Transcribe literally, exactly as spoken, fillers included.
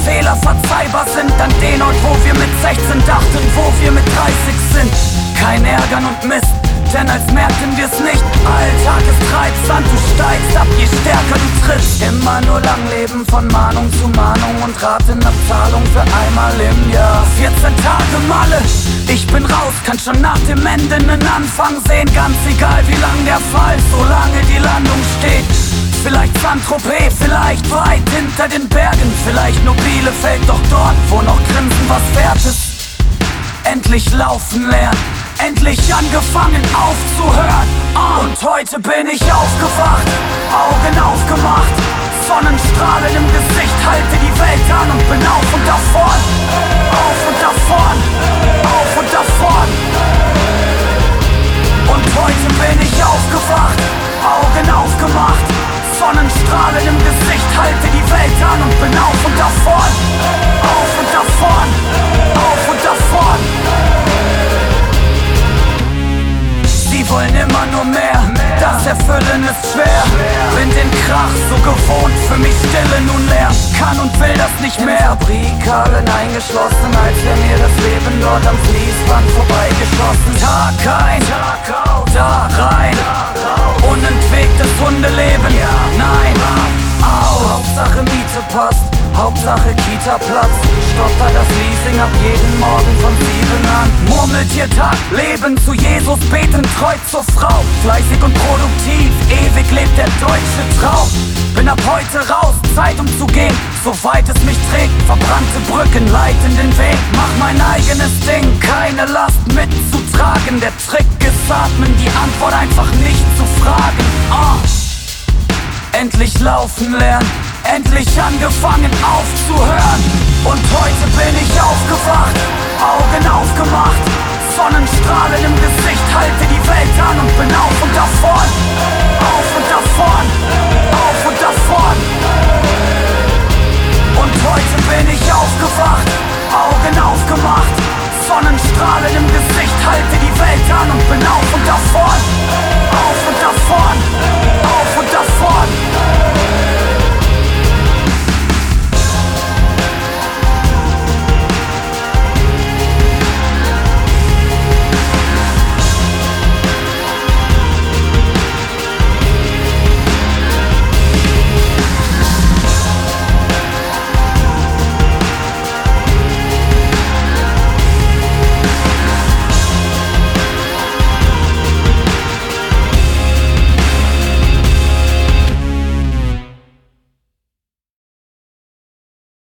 Fehler verzeihbar sind, an den Ort, wo wir mit sechzehn dachten, wo wir mit dreißig sind. Kein Ärgern und Mist, denn als merkten wir's nicht. Alltag ist Treibsand, du steigst ab, je stärker du trittst. Immer nur lang leben, von Mahnung zu Mahnung und Ratenabzahlung für einmal im Jahr. vierzehn Tage Malle, ich bin raus, kann schon nach dem Ende nen Anfang sehen. Ganz egal wie lang der Fall, solange die Landung steht. Vielleicht Saint-Tropez, vielleicht weit hinter den Bergen, vielleicht nur Bielefeld, doch dort, wo noch Grinsen was wert ist. Endlich laufen lernen, endlich angefangen aufzuhören. Und heute bin ich aufgewacht, Augen aufgemacht, Sonnenstrahlen im Gesicht, halte die Welt an und bin auf und davon. Auf und davon, auf und davon. Und heute bin ich aufgewacht, Augen aufgemacht, Sonnenstrahlen im Gesicht, halte die Welt an und bin auf und davon. Auf und davon, auf und davon. Sie wollen immer nur mehr, das Erfüllen ist schwer. Bin den Krach so gewohnt, für mich Stille nun leer. Kann und will das nicht mehr. Fabrikhallen eingeschlossen, als wäre mir das Leben dort am Fließband vorbeigeschossen. Tag ein, Tag aus, da rein, unentwegtes Hundeleben, nein, au. Hauptsache Miete passt, Hauptsache Kita-Platz. Stotter das Leasing ab jeden Morgen von sieben an. Murmelt ihr Tag, Leben zu Jesus, beten treu zur Frau. Fleißig und produktiv, ewig lebt der deutsche Traum. Bin ab heute raus, Zeit um zu gehen, soweit es mich trägt. Verbrannte Brücken leiten den Weg, mach mein eigenes Ding, keine Last mitzutragen. Der Trick ist atmen, die Antwort einfach nicht zu fragen. Oh. Endlich laufen lernen, endlich angefangen aufzuhören. Und heute bin ich aufgewacht, Augen aufgemacht, Sonnenstrahlen im Gesicht, halte die Welt an und bin auf und davon.